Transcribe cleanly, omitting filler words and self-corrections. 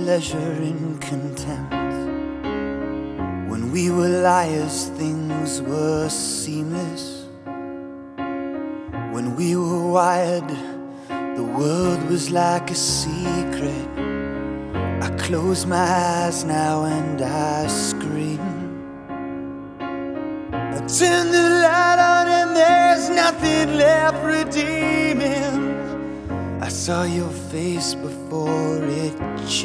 pleasure in contempt. When we were liars, things were seamless. When we were wired, the world was like a secret. I close my eyes now and I scream. I turn the light on and there's nothing left redeeming. I saw your face before it changed.